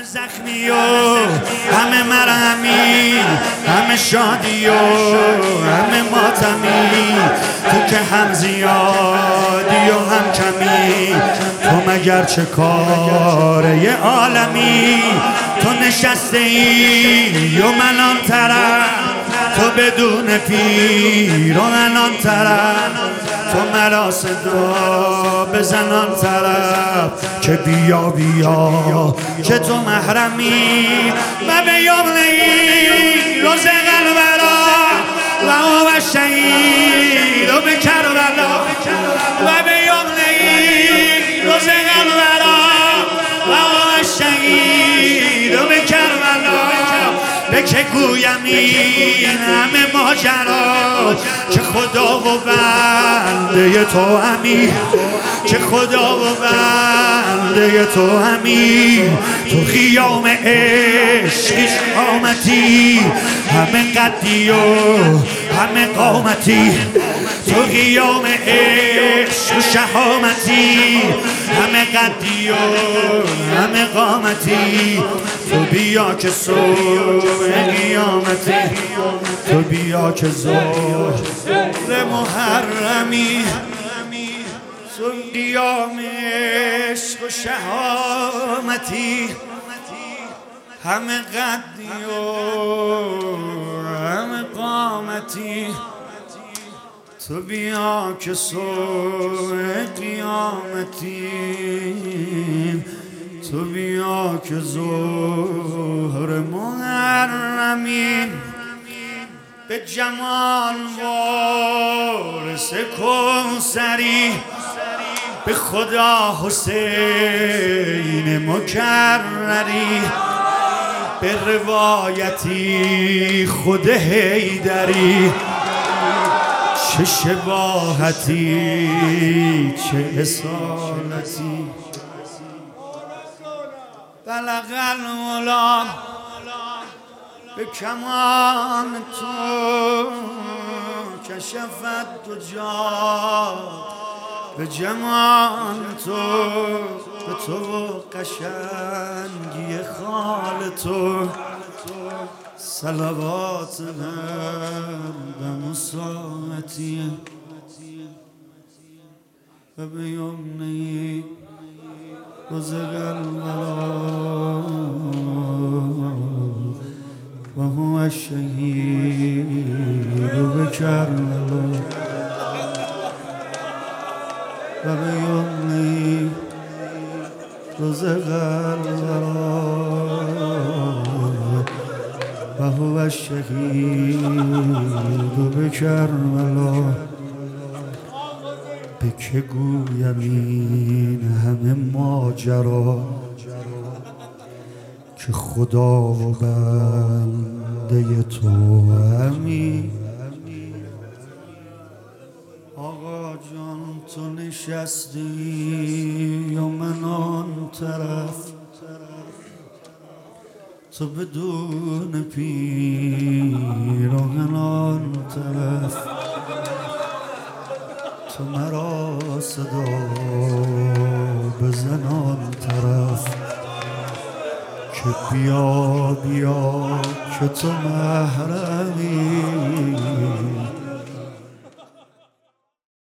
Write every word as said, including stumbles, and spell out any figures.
زخمی و همه مرهمی، همه شادی و همه ماتمی. تو که هم زیادی و هم کمی، تو مگر چه کاره یه عالمی. تو نشسته ای و من آن طرف، تو بدون پیر و من آن طرف. تو مرا صدا بزن آن طرف که بیا بیا که تو محرمی. و به یمنه ای روز قلبرا و او شهید و به کربلا. و به یمنه ای روز قلبرا و او شهید و به کربلا. به که گویم این همه ماجرا که خدا و بنده تو همی، که خدا و بنده تو همی. تو خیام عشقش آمدی، همه قدی و همه قامتی. تو قیام عشق و شهامتی، همه قدی و همه قامتی. تو بیا که صبح قیامتی، تو بیا که ظهر محرمی. تو قیام عشق و شهامتی، همه قدی و همه قامتی. تو بیا که صبح قیامتی، تو بیا که ظهر محرمی. به جمال وارث کوثری، به خدا حسین مکرری. به روایتی خود حیدری، چه شباهتی چه اصالتی. بلغ الملا به کمان تو، کشفت دجا به جمال تو. به تو قشنگی خال تو، صلوات دم و ساعتی. و به یمنه روز قلبرا و هو شهید به کربلا. و به یمنه روز قلبرا و هو شهید به کربلا. به که گویم این همه ماجرا که خدا و بنده تو همی. آقا جان تو نشستی و من آن طرف، تو بدون پیر و من آن طرف. تو مرا صدا بزن آن طرف که بیا بیا که تو محرمی.